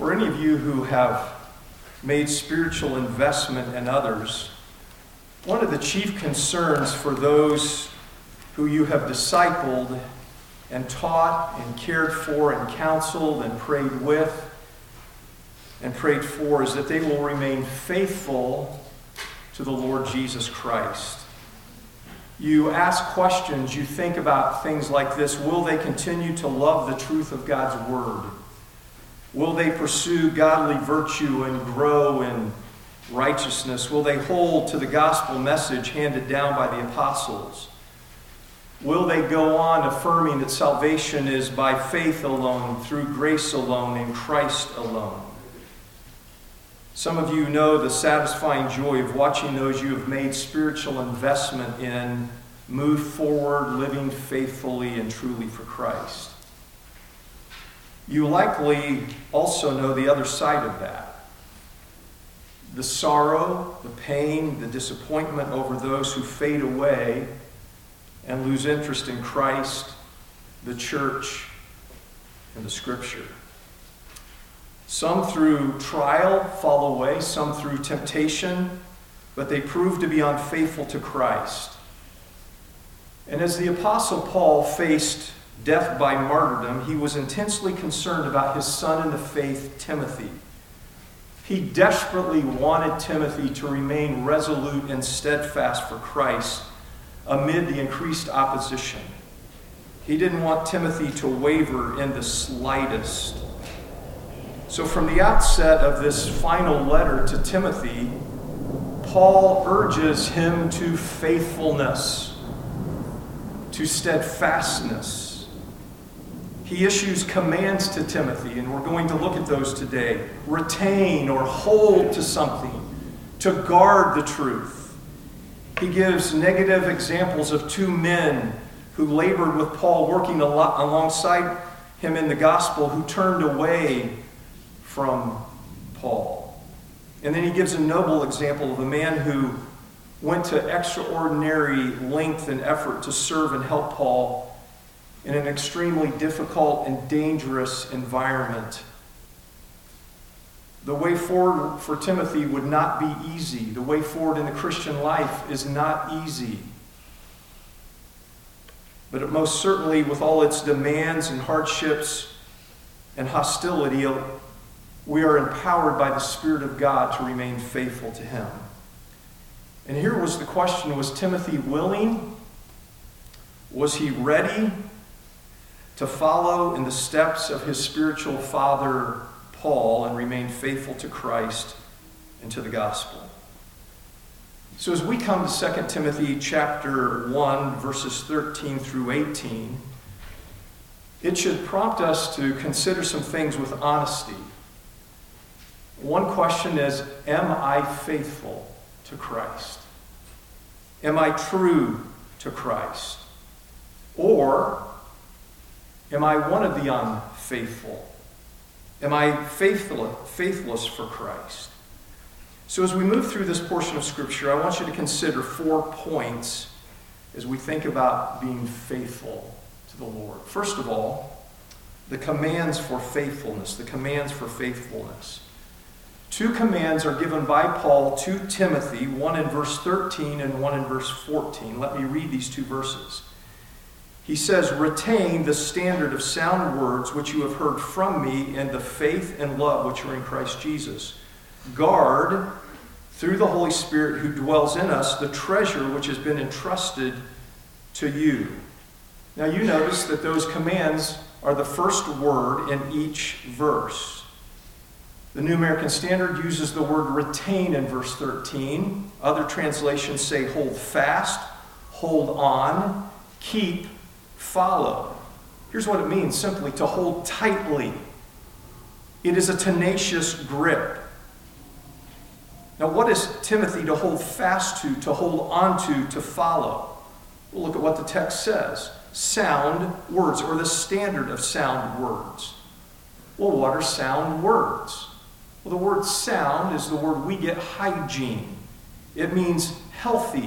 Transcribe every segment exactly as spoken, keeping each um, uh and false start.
For any of you who have made spiritual investment in others, one of the chief concerns for those who you have discipled and taught and cared for and counseled and prayed with and prayed for is that they will remain faithful to the Lord Jesus Christ. You ask questions, you think about things like this. Will they continue to love the truth of God's word? Will they pursue godly virtue and grow in righteousness? Will they hold to the gospel message handed down by the apostles? Will they go on affirming that salvation is by faith alone, through grace alone, in Christ alone? Some of you know the satisfying joy of watching those you have made spiritual investment in move forward, living faithfully and truly for Christ. You likely also know the other side of that. The sorrow, the pain, the disappointment over those who fade away and lose interest in Christ, the church, and the Scripture. Some through trial fall away, some through temptation, but they prove to be unfaithful to Christ. And as the Apostle Paul faced death by martyrdom, he was intensely concerned about his son in the faith, Timothy. He desperately wanted Timothy to remain resolute and steadfast for Christ amid the increased opposition. He didn't want Timothy to waver in the slightest. So from the outset of this final letter to Timothy, Paul urges him to faithfulness, to steadfastness. He issues commands to Timothy, and we're going to look at those today. Retain or hold to something, to guard the truth. He gives negative examples of two men who labored with Paul, working a lot alongside him in the gospel, who turned away from Paul. And then he gives a noble example of a man who went to extraordinary length and effort to serve and help Paul in an extremely difficult and dangerous environment. The way forward for Timothy would not be easy. The way forward in the Christian life is not easy. But it most certainly, with all its demands and hardships and hostility, we are empowered by the Spirit of God to remain faithful to Him. And here was the question: was Timothy willing? Was he ready to follow in the steps of his spiritual father, Paul, and remain faithful to Christ and to the gospel? So as we come to Second Timothy chapter one, verses thirteen through eighteen, it should prompt us to consider some things with honesty. One question is, am I faithful to Christ? Am I true to Christ? Or am I one of the unfaithful? Am I faithful, faithless for Christ? So as we move through this portion of Scripture, I want you to consider four points as we think about being faithful to the Lord. First of all, the commands for faithfulness, the commands for faithfulness. Two commands are given by Paul to Timothy, one in verse thirteen and one in verse fourteen. Let me read these two verses. He says, "Retain the standard of sound words which you have heard from me in the faith and love which are in Christ Jesus. Guard, through the Holy Spirit who dwells in us, the treasure which has been entrusted to you." Now you notice that those commands are the first word in each verse. The New American Standard uses the word retain in verse thirteen. Other translations say hold fast, hold on, keep, follow. Here's what it means: simply to hold tightly. It is a tenacious grip. Now, what is Timothy to hold fast to, to hold on to, to follow? Well, look at what the text says. Sound words, or the standard of sound words. Well, what are sound words? Well, the word sound is the word we get hygiene. It means healthy,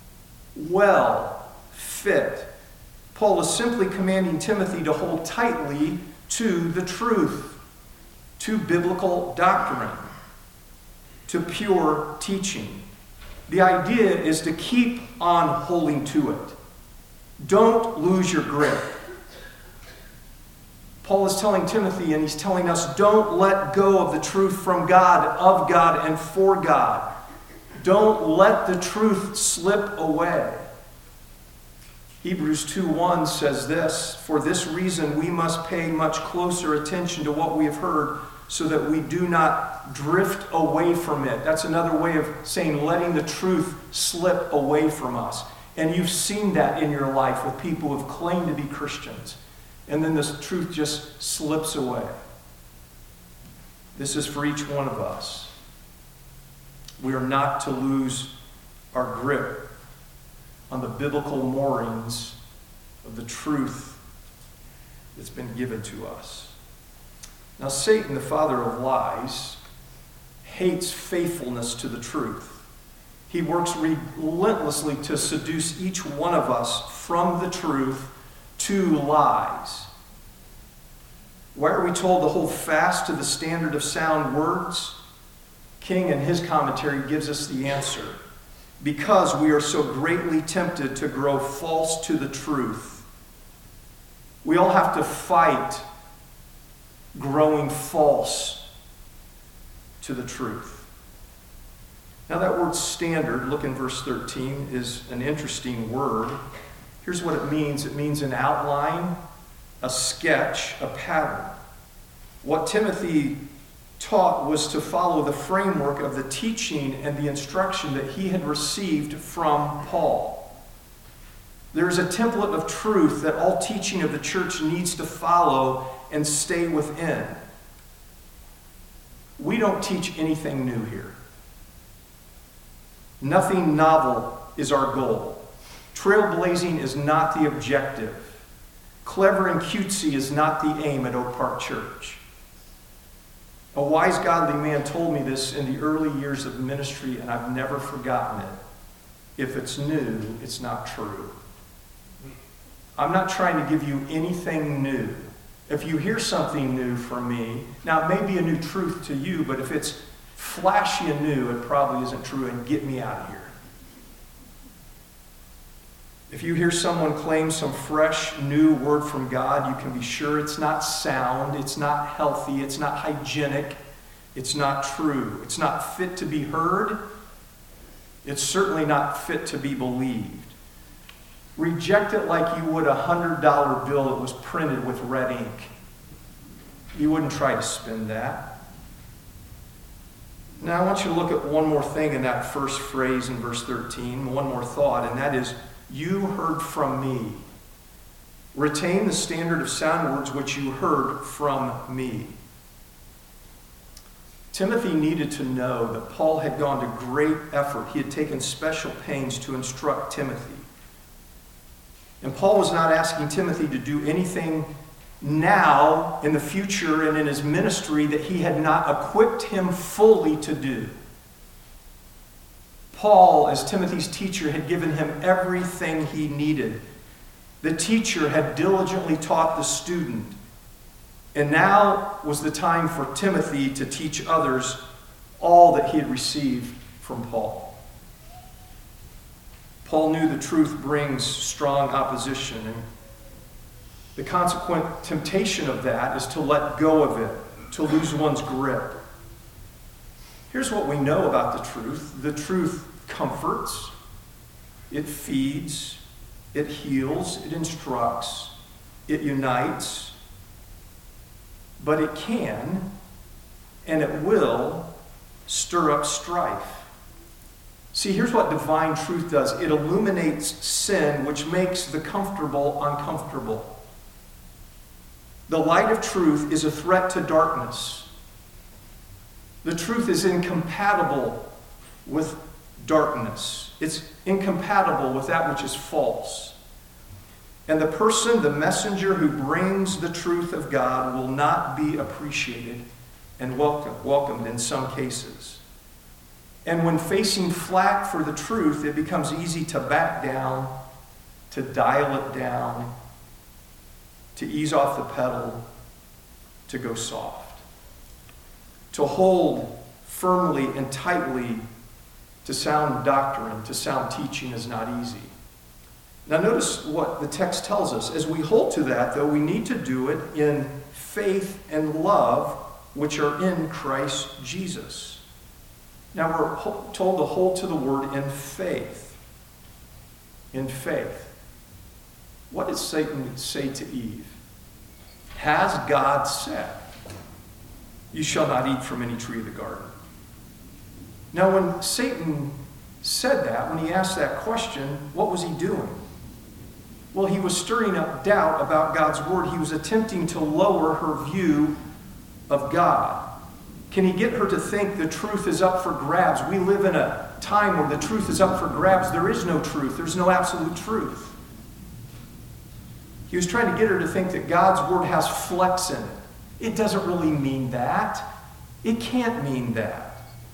well, fit. Paul is simply commanding Timothy to hold tightly to the truth, to biblical doctrine, to pure teaching. The idea is to keep on holding to it. Don't lose your grip. Paul is telling Timothy, and he's telling us, don't let go of the truth from God, of God, and for God. Don't let the truth slip away. Hebrews two one says this, "For this reason we must pay much closer attention to what we have heard, so that we do not drift away from it." That's another way of saying letting the truth slip away from us. And you've seen that in your life with people who have claimed to be Christians. And then this truth just slips away. This is for each one of us. We are not to lose our grip on the biblical moorings of the truth that's been given to us. Now, Satan, the father of lies, hates faithfulness to the truth. He works relentlessly to seduce each one of us from the truth to lies. Why are we told to hold fast to the standard of sound words? King, in his commentary, gives us the answer. Because we are so greatly tempted to grow false to the truth. We all have to fight growing false to the truth. Now that word standard, look in verse thirteen, is an interesting word. Here's what it means. It means an outline, a sketch, a pattern. What Timothy taught was to follow the framework of the teaching and the instruction that he had received from Paul. There's a template of truth that all teaching of the church needs to follow and stay within. We don't teach anything new here. Nothing novel is our goal. Trailblazing is not the objective. Clever and cutesy is not the aim at Oak Park Church. A wise, godly man told me this in the early years of ministry, and I've never forgotten it. If it's new, it's not true. I'm not trying to give you anything new. If you hear something new from me, now it may be a new truth to you, but if it's flashy and new, it probably isn't true, and get me out of here. If you hear someone claim some fresh, new word from God, you can be sure it's not sound, it's not healthy, it's not hygienic, it's not true. It's not fit to be heard. It's certainly not fit to be believed. Reject it like you would a one hundred dollar bill that was printed with red ink. You wouldn't try to spin that. Now I want you to look at one more thing in that first phrase in verse thirteen, one more thought, and that is, you heard from me. Retain the standard of sound words which you heard from me. Timothy needed to know that Paul had gone to great effort. He had taken special pains to instruct Timothy. And Paul was not asking Timothy to do anything now in the future and in his ministry that he had not equipped him fully to do. Paul, as Timothy's teacher, had given him everything he needed. The teacher had diligently taught the student. And now was the time for Timothy to teach others all that he had received from Paul. Paul knew the truth brings strong opposition, and the consequent temptation of that is to let go of it, to lose one's grip. Here's what we know about the truth. The truth comforts, it feeds, it heals, it instructs, it unites, but it can and it will stir up strife. See, here's what divine truth does. It illuminates sin, which makes the comfortable uncomfortable. The light of truth is a threat to darkness. The truth is incompatible with darkness. It's incompatible with that which is false. And the person, the messenger who brings the truth of God will not be appreciated and welcomed, welcomed in some cases. And when facing flack for the truth, it becomes easy to back down, to dial it down, to ease off the pedal, to go soft. to hold firmly and tightly to sound doctrine, to sound teaching is not easy. Now notice what the text tells us. As we hold to that, though, we need to do it in faith and love, which are in Christ Jesus. Now we're told to hold to the word in faith. In faith. What did Satan say to Eve? Has God said, "You shall not eat from any tree of the garden"? Now when Satan said that, when he asked that question, what was he doing? Well, he was stirring up doubt about God's word. He was attempting to lower her view of God. Can he get her to think the truth is up for grabs? We live in a time where the truth is up for grabs. There is no truth. There's no absolute truth. He was trying to get her to think that God's word has flex in it. It doesn't really mean that. It can't mean that.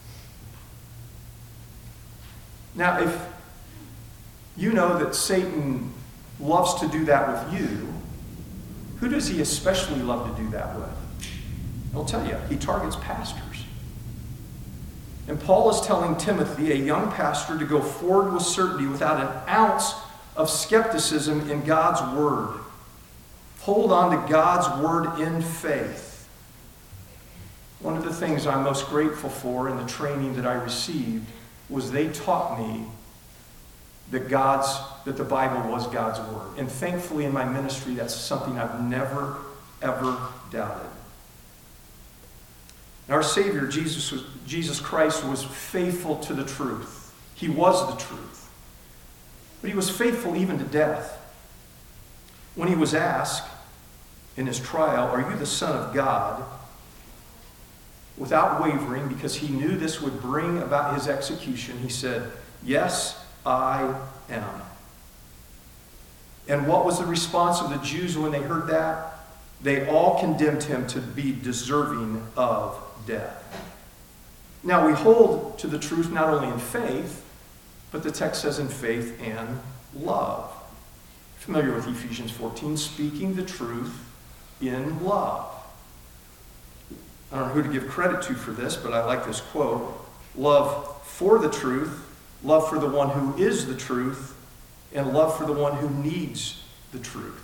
Now, if you know that Satan loves to do that with you, who does he especially love to do that with? I'll tell you, he targets pastors. And Paul is telling Timothy, a young pastor, to go forward with certainty without an ounce of skepticism in God's word. Hold on to God's word in faith. One of the things I'm most grateful for in the training that I received was they taught me that God's that the Bible was God's word. And thankfully in my ministry, that's something I've never, ever doubted. And our Savior, Jesus, was, Jesus Christ, was faithful to the truth. He was the truth. But he was faithful even to death. When he was asked in his trial, "Are you the Son of God?" without wavering, because he knew this would bring about his execution, he said, "Yes, I am." And what was the response of the Jews when they heard that? They all condemned him to be deserving of death. Now we hold to the truth not only in faith, but the text says in faith and love. Familiar with Ephesians fourteen, speaking the truth in love. I don't know who to give credit to for this, but I like this quote. Love for the truth, love for the one who is the truth, and love for the one who needs the truth.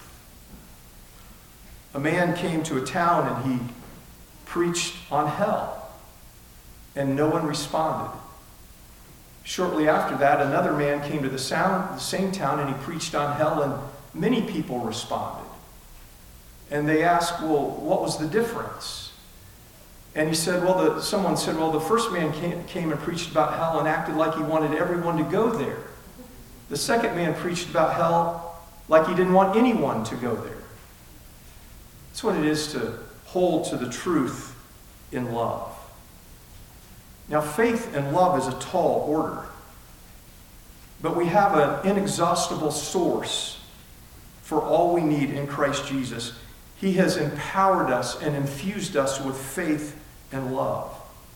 A man came to a town and he preached on hell, and no one responded. Shortly after that, another man came to the, sound, the same town and he preached on hell, and many people responded. And they asked, well, what was the difference? And he said, well, the, someone said, well, the first man came, came and preached about hell and acted like he wanted everyone to go there. The second man preached about hell like he didn't want anyone to go there. That's what it is to hold to the truth in love. Now, faith and love is a tall order, but we have an inexhaustible source for all we need in Christ Jesus. He has empowered us and infused us with faith and love.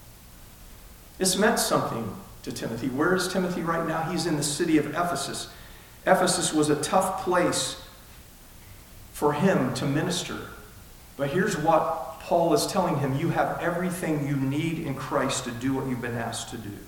This meant something to Timothy. Where is Timothy right now? He's in the city of Ephesus. Ephesus was a tough place for him to minister. But here's what Paul is telling him. You have everything you need in Christ to do what you've been asked to do.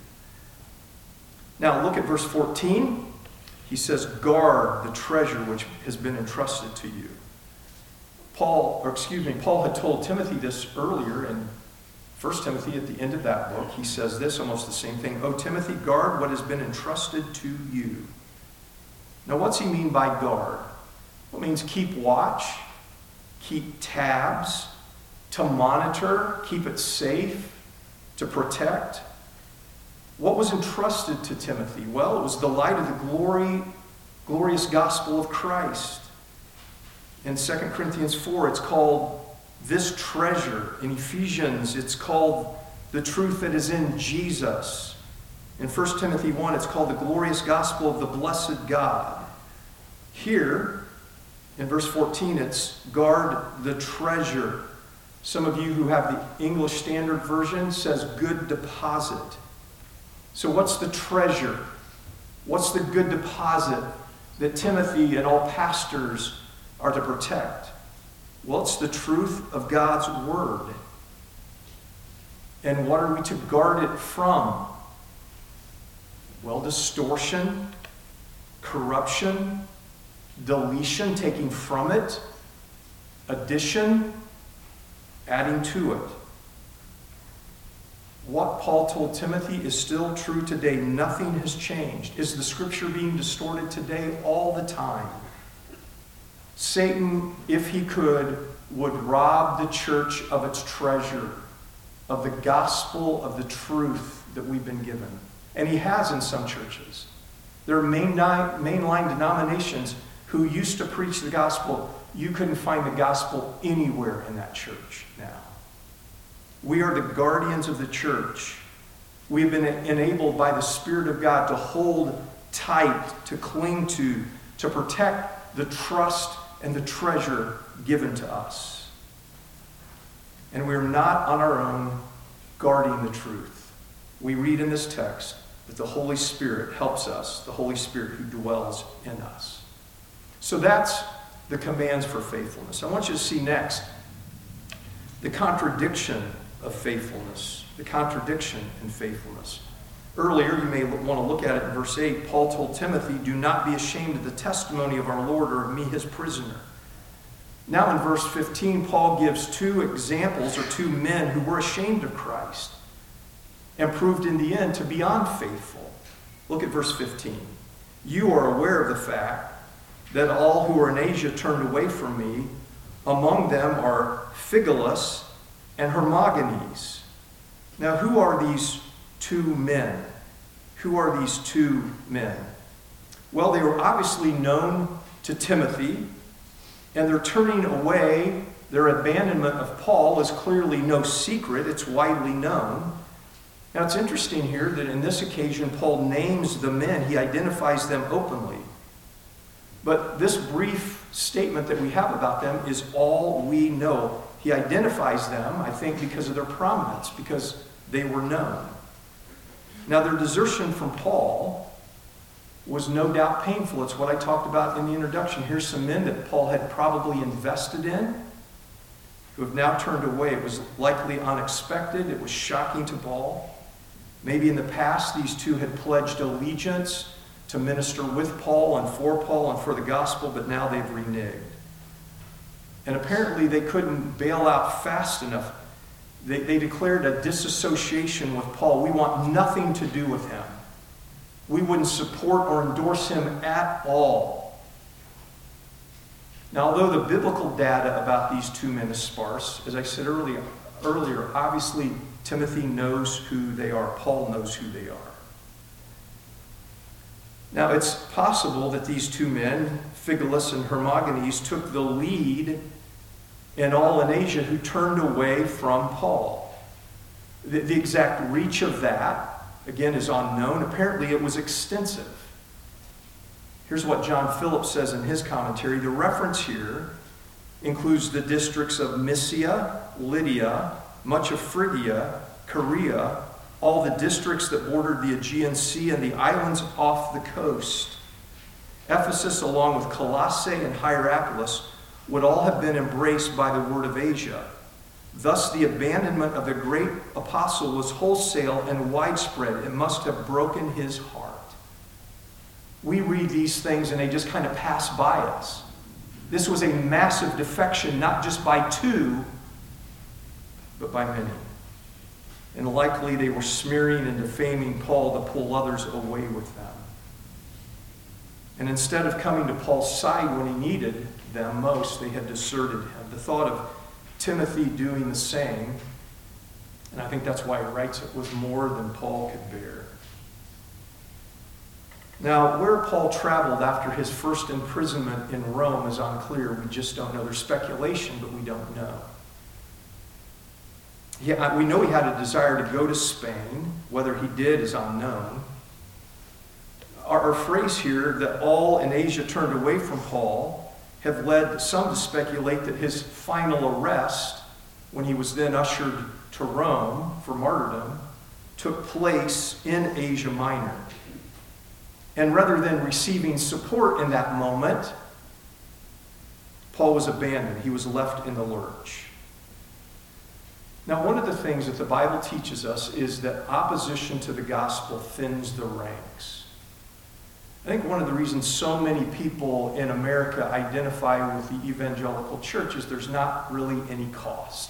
Now look at verse fourteen. He says, guard the treasure which has been entrusted to you. Paul, or excuse me, Paul had told Timothy this earlier in First Timothy at the end of that book. He says this, almost the same thing. Oh, Timothy, guard what has been entrusted to you. Now, what's he mean by guard? Well, it means keep watch, keep tabs, to monitor, keep it safe, to protect. What was entrusted to Timothy? Well, it was the light of the glory, glorious gospel of Christ. In Second Corinthians four, it's called this treasure. In Ephesians, it's called the truth that is in Jesus. In First Timothy one, it's called the glorious gospel of the blessed God. Here, in verse fourteen, it's guard the treasure. Some of you who have the English Standard Version says good deposit. So what's the treasure? What's the good deposit that Timothy and all pastors are to protect? Well, it's the truth of God's word. And what are we to guard it from? Well, distortion, corruption, deletion, taking from it, addition, adding to it. What Paul told Timothy is still true today. Nothing has changed. Is the scripture being distorted today? All the time. Satan, if he could, would rob the church of its treasure, of the gospel, of the truth that we've been given. And he has in some churches. There are main, mainline denominations who used to preach the gospel. You couldn't find the gospel anywhere in that church now. We are the guardians of the church. We have been enabled by the Spirit of God to hold tight, to cling to, to protect the trust and the treasure given to us. And we're not on our own guarding the truth. We read in this text that the Holy Spirit helps us, the Holy Spirit who dwells in us. So that's the commands for faithfulness. I want you to see next the contradiction of faithfulness. The contradiction in faithfulness. Earlier, you may want to look at it in verse eight. Paul told Timothy, do not be ashamed of the testimony of our Lord or of me, his prisoner. Now in verse fifteen, Paul gives two examples or two men who were ashamed of Christ and proved in the end to be unfaithful. Look at verse fifteen. You are aware of the fact that all who are in Asia turned away from me. Among them are Phygelus and Hermogenes. Now, who are these two men? Who are these two men? Well, they were obviously known to Timothy, and their turning away, their abandonment of Paul is clearly no secret. It's widely known. Now, it's interesting here that in this occasion, Paul names the men. He identifies them openly. But this brief statement that we have about them is all we know. He identifies them, I think, because of their prominence, because they were known. Now, their desertion from Paul was no doubt painful. It's what I talked about in the introduction. Here's some men that Paul had probably invested in, who have now turned away. It was likely unexpected. It was shocking to Paul. Maybe in the past, these two had pledged allegiance to minister with Paul and for Paul and for the gospel, but now they've reneged. And apparently they couldn't bail out fast enough. They, they declared a disassociation with Paul. We want nothing to do with him. We wouldn't support or endorse him at all. Now, although the biblical data about these two men is sparse, as I said earlier, earlier, obviously Timothy knows who they are. Paul knows who they are. Now, it's possible that these two men, Phygelus and Hermogenes, took the lead in all in Asia who turned away from Paul. The, the exact reach of that, again, is unknown. Apparently, it was extensive. Here's what John Phillips says in his commentary. The reference here includes the districts of Mysia, Lydia, much of Phrygia, Caria, all the districts that bordered the Aegean Sea and the islands off the coast. Ephesus, along with Colossae and Hierapolis, would all have been embraced by the word of Asia. Thus, the abandonment of the great apostle was wholesale and widespread. It must have broken his heart. We read these things and they just kind of pass by us. This was a massive defection, not just by two, but by many. And likely they were smearing and defaming Paul to pull others away with them. And instead of coming to Paul's side when he needed them most, they had deserted him. The thought of Timothy doing the same, and I think that's why he writes it, was more than Paul could bear. Now, where Paul traveled after his first imprisonment in Rome is unclear. We just don't know. There's speculation, but we don't know. Yeah, we know he had a desire to go to Spain. Whether he did is unknown. Our, our phrase here, that all in Asia turned away from Paul, have led some to speculate that his final arrest, when he was then ushered to Rome for martyrdom, took place in Asia Minor. And rather than receiving support in that moment, Paul was abandoned. He was left in the lurch. Now, one of the things that the Bible teaches us is that opposition to the gospel thins the ranks. I think one of the reasons so many people in America identify with the evangelical church is there's not really any cost.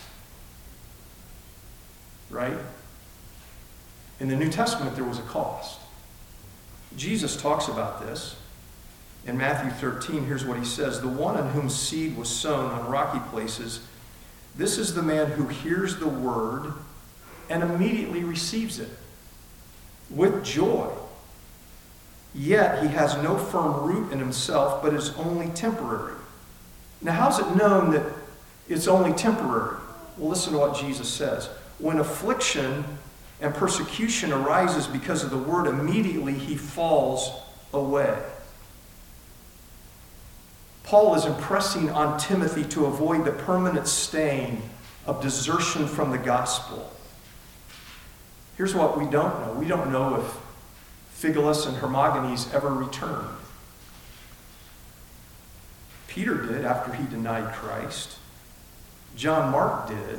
Right? In the New Testament, there was a cost. Jesus talks about this. In Matthew thirteen, here's what he says. The one on whom seed was sown on rocky places, this is the man who hears the word and immediately receives it with joy. Yet he has no firm root in himself, but is only temporary. Now, how's it known that it's only temporary? Well, listen to what Jesus says. When affliction and persecution arises because of the word, immediately he falls away. Paul is impressing on Timothy to avoid the permanent stain of desertion from the gospel. Here's what we don't know. We don't know if Phygelus and Hermogenes ever returned. Peter did after he denied Christ. John Mark did.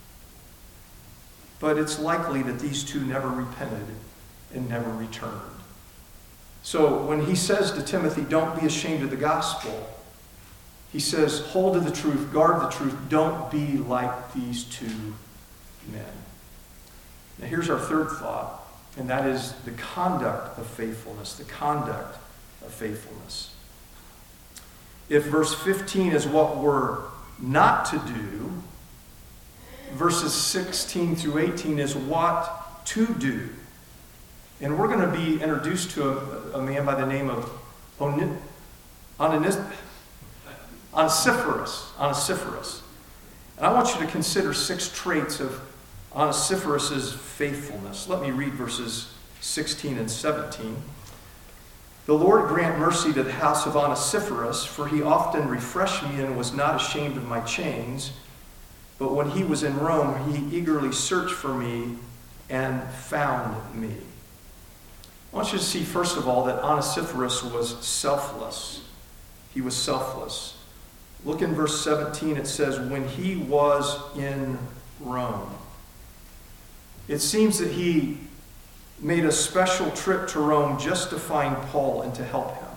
But it's likely that these two never repented and never returned. So when he says to Timothy, don't be ashamed of the gospel, he says, hold to the truth, guard the truth, don't be like these two men. Now here's our third thought, and that is the conduct of faithfulness, the conduct of faithfulness. If verse fifteen is what we're not to do, verses sixteen through eighteen is what to do. And we're going to be introduced to a, a man by the name of Oni- Onis- Onesiphorus. Onesiphorus. And I want you to consider six traits of Onesiphorus' faithfulness. Let me read verses sixteen and seventeen. The Lord grant mercy to the house of Onesiphorus, for he often refreshed me and was not ashamed of my chains. But when he was in Rome, he eagerly searched for me and found me. I want you to see, first of all, that Onesiphorus was selfless. He was selfless. Look in verse seventeen. It says, when he was in Rome. It seems that he made a special trip to Rome just to find Paul and to help him.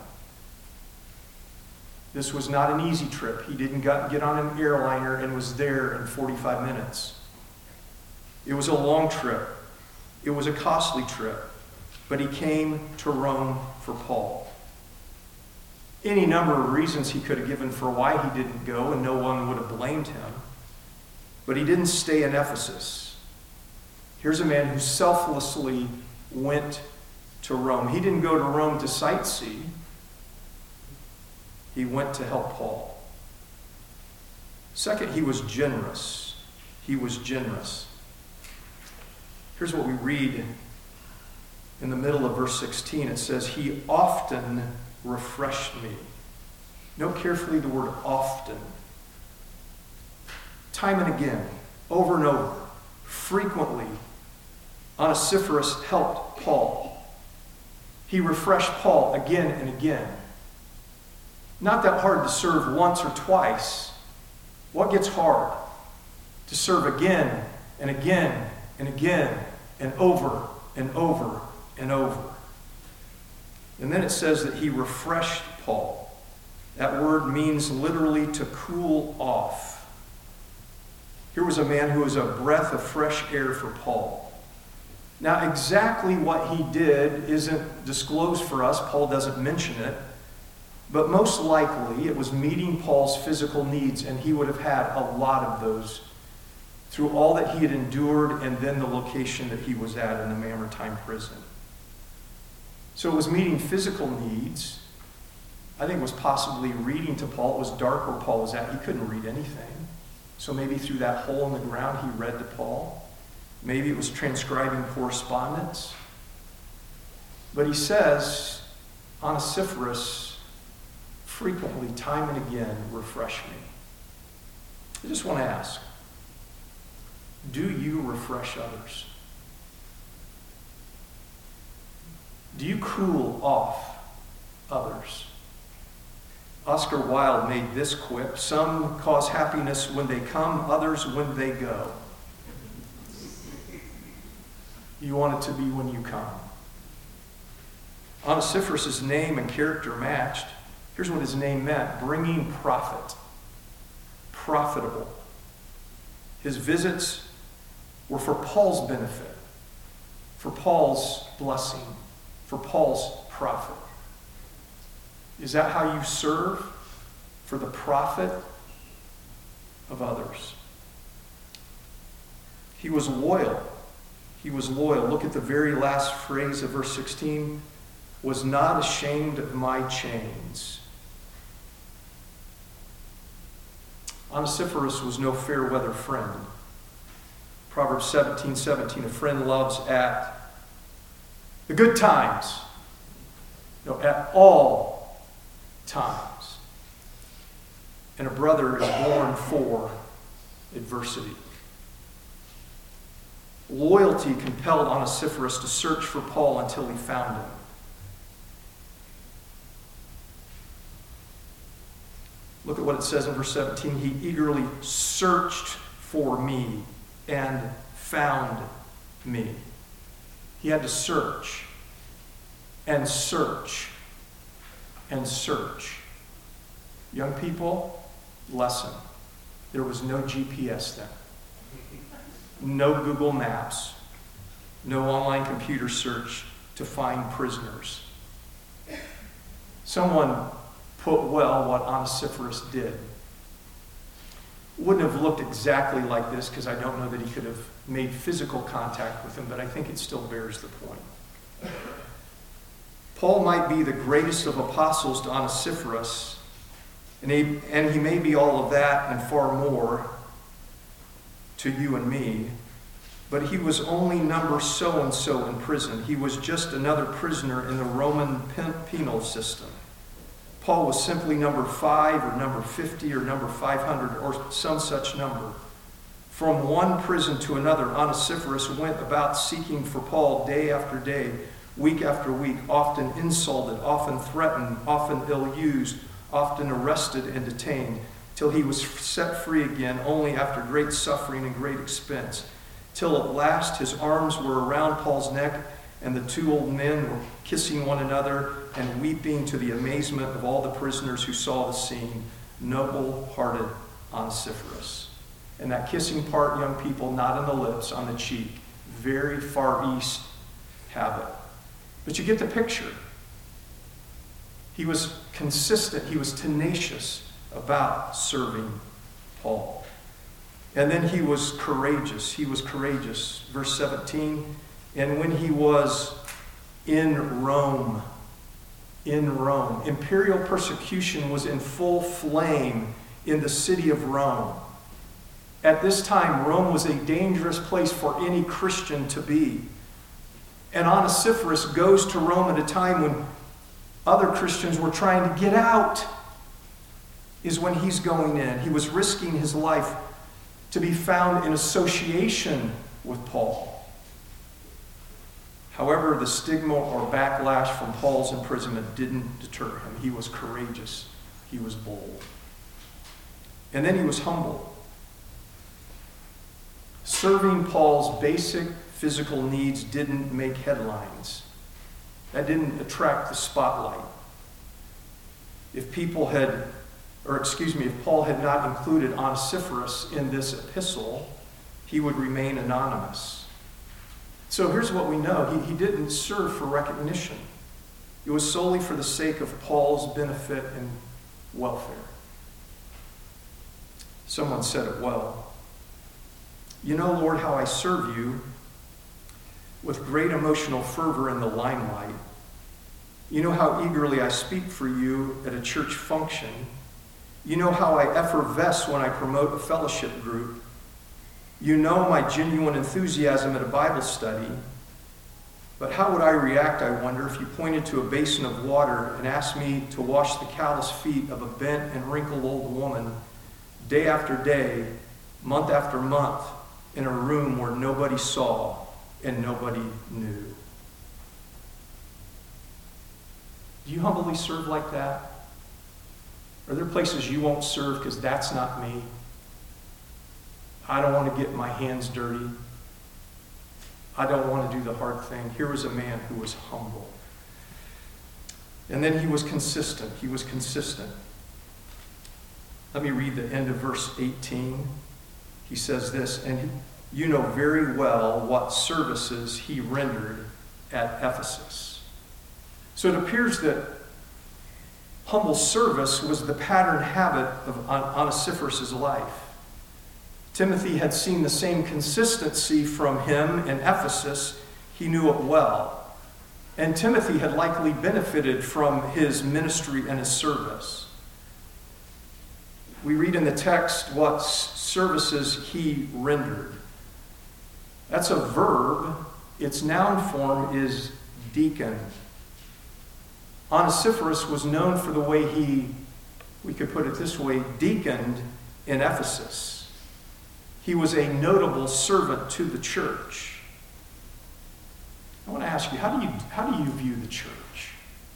This was not an easy trip. He didn't get on an airliner and was there in forty-five minutes. It was a long trip. It was a costly trip. But he came to Rome for Paul. Any number of reasons he could have given for why he didn't go, and no one would have blamed him. But he didn't stay in Ephesus. Here's a man who selflessly went to Rome. He didn't go to Rome to sightsee. He went to help Paul. Second, he was generous. He was generous. Here's what we read in the middle of verse sixteen. It says, he often refreshed me. Note carefully the word often. Time and again, over and over, frequently, Onesiphorus helped Paul. He refreshed Paul again and again. Not that hard to serve once or twice. What gets hard? To serve again and again and again and over and over and over. And then it says that he refreshed Paul. That word means literally to cool off. Here was a man who was a breath of fresh air for Paul. Now, exactly what he did isn't disclosed for us. Paul doesn't mention it. But most likely, it was meeting Paul's physical needs, and he would have had a lot of those through all that he had endured and then the location that he was at in the Mamertine prison. So it was meeting physical needs. I think it was possibly reading to Paul. It was dark where Paul was at. He couldn't read anything. So maybe through that hole in the ground, he read to Paul. Maybe it was transcribing correspondence. But he says, Onesiphorus frequently, time and again, refresh me. I just want to ask, do you refresh others? Do you cool off others? Oscar Wilde made this quip: some cause happiness when they come, others when they go. you want it to be when you come. Onesiphorus' name and character matched. Here's what his name meant: bringing profit. Profitable. His visits were for Paul's benefit, for Paul's blessing, for Paul's profit. Is that how you serve? For the profit of others. He was loyal. He was loyal. Look at the very last phrase of verse sixteen. Was not ashamed of my chains. Onesiphorus was no fair weather friend. Proverbs seventeen seventeen, a friend loves at the good times. No, at all times. And a brother is born for adversity. Loyalty compelled Onesiphorus to search for Paul until he found him. Look at what it says in verse seventeen. He eagerly searched for me and found me. He had to search and search and search. Young people, lesson. There was no G P S then. No Google Maps. No online computer search to find prisoners. Someone put well what Onesiphorus did. Wouldn't have looked exactly like this, because I don't know that he could have made physical contact with him, but I think it still bears the point. Paul might be the greatest of apostles to Onesiphorus, and he, and he may be all of that and far more to you and me, but he was only number so-and-so in prison. He was just another prisoner in the Roman penal system. Paul was simply number five or number fifty or number five hundred or some such number. From one prison to another, Onesiphorus went about seeking for Paul day after day, week after week, often insulted, often threatened, often ill-used, often arrested and detained, till he was set free again only after great suffering and great expense, till at last his arms were around Paul's neck and the two old men were kissing one another and weeping to the amazement of all the prisoners who saw the scene. Noble-hearted Onesiphorus. And that kissing part, young people, not on the lips, on the cheek. Very Far East habit. But you get the picture. He was consistent. He was tenacious about serving Paul. And then he was courageous. He was courageous. Verse seventeen, and when he was in Rome, in Rome, imperial persecution was in full flame in the city of Rome. At this time, Rome was a dangerous place for any Christian to be. And Onesiphorus goes to Rome at a time when other Christians were trying to get out, is when he's going in. He was risking his life to be found in association with Paul. However, the stigma or backlash from Paul's imprisonment didn't deter him. He was courageous. He was bold. And then he was humble. Serving Paul's basic physical needs didn't make headlines. That didn't attract the spotlight. If people had, or excuse me, if Paul had not included Onesiphorus in this epistle, he would remain anonymous. So here's what we know. He, he didn't serve for recognition. It was solely for the sake of Paul's benefit and welfare. Someone said it well. You know, Lord, how I serve you with great emotional fervor in the limelight. You know how eagerly I speak for you at a church function. You know how I effervesce when I promote a fellowship group. You know my genuine enthusiasm at a Bible study. But how would I react, I wonder, if you pointed to a basin of water and asked me to wash the callous feet of a bent and wrinkled old woman day after day, month after month, in a room where nobody saw and nobody knew? Do you humbly serve like that? Are there places you won't serve because that's not me? I don't want to get my hands dirty. I don't want to do the hard thing. Here was a man who was humble. And then he was consistent. He was consistent. Let me read the end of verse eighteen. He says this, and you know very well what services he rendered at Ephesus. So it appears that humble service was the pattern habit of Onesiphorus' life. Timothy had seen the same consistency from him in Ephesus. He knew it well. And Timothy had likely benefited from his ministry and his service. We read in the text what services he rendered. That's a verb. Its noun form is deacon. Onesiphorus was known for the way he, we could put it this way, deaconed in Ephesus. He was a notable servant to the church. I want to ask you, how do you, how do you view the church?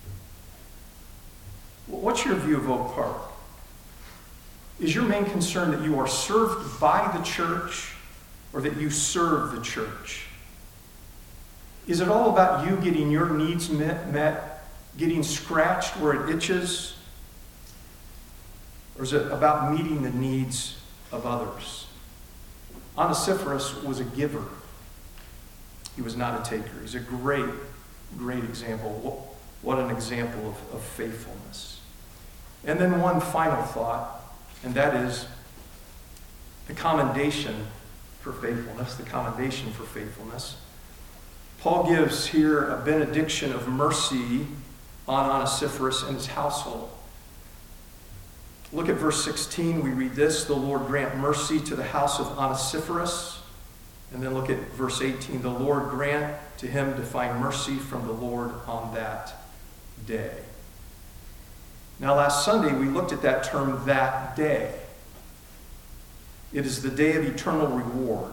What's your view of Oak Park? Is your main concern that you are served by the church or that you serve the church? Is it all about you getting your needs met, met getting scratched where it itches? Or is it about meeting the needs of others? Onesiphorus was a giver. He was not a taker. He's a great, great example. What an example of, of faithfulness. And then one final thought, and that is the commendation for faithfulness, the commendation for faithfulness. Paul gives here a benediction of mercy on Onesiphorus and his household. Look at verse sixteen. We read this, the Lord grant mercy to the house of Onesiphorus. And then look at verse eighteen, the Lord grant to him to find mercy from the Lord on that day. Now last Sunday we looked at that term, that day. It is the day of eternal reward.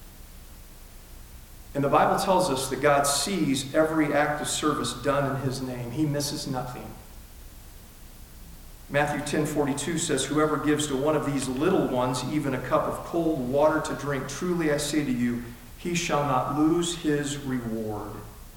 And the Bible tells us that God sees every act of service done in his name. He misses nothing. Matthew ten forty-two says, whoever gives to one of these little ones even a cup of cold water to drink, truly I say to you, he shall not lose his reward.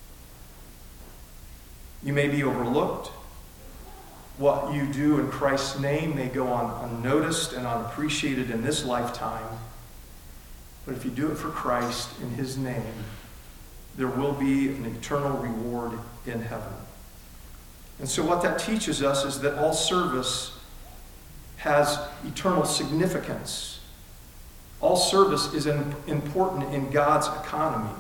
You may be overlooked. What you do in Christ's name may go on unnoticed and unappreciated in this lifetime. But if you do it for Christ in his name, there will be an eternal reward in heaven. And so what that teaches us is that all service has eternal significance. All service is important in God's economy.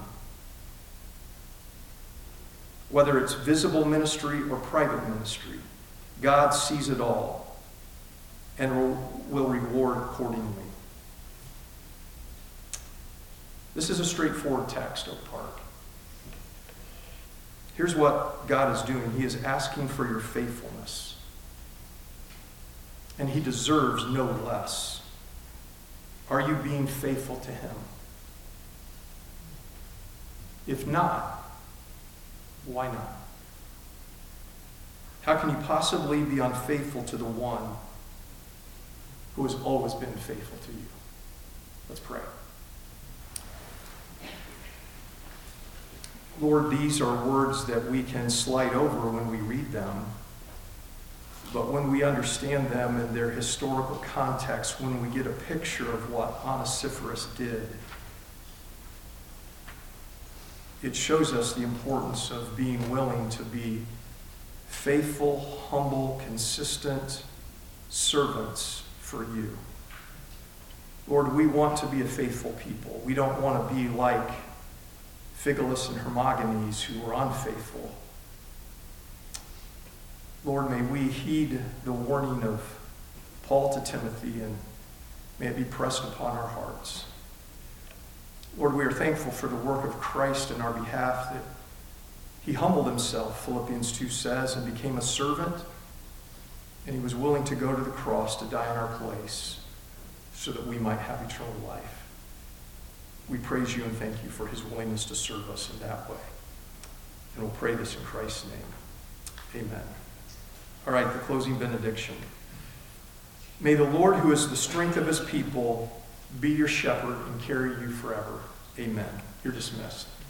Whether it's visible ministry or private ministry, God sees it all and will, will reward accordingly. This is a straightforward text, Oak Park. Here's what God is doing. He is asking for your faithfulness. And he deserves no less. Are you being faithful to him? If not, why not? How can you possibly be unfaithful to the one who has always been faithful to you? Let's pray. Lord, these are words that we can slide over when we read them. But when we understand them in their historical context, when we get a picture of what Onesiphorus did, it shows us the importance of being willing to be faithful, humble, consistent servants for you. Lord, we want to be a faithful people. We don't want to be like Phygelus and Hermogenes, who were unfaithful. Lord, may we heed the warning of Paul to Timothy, and may it be pressed upon our hearts. Lord, we are thankful for the work of Christ in our behalf, that he humbled himself, Philippians two says, and became a servant, and he was willing to go to the cross to die in our place so that we might have eternal life. We praise you and thank you for his willingness to serve us in that way. And we'll pray this in Christ's name. Amen. All right, the closing benediction. May the Lord, who is the strength of his people, be your shepherd and carry you forever. Amen. You're dismissed.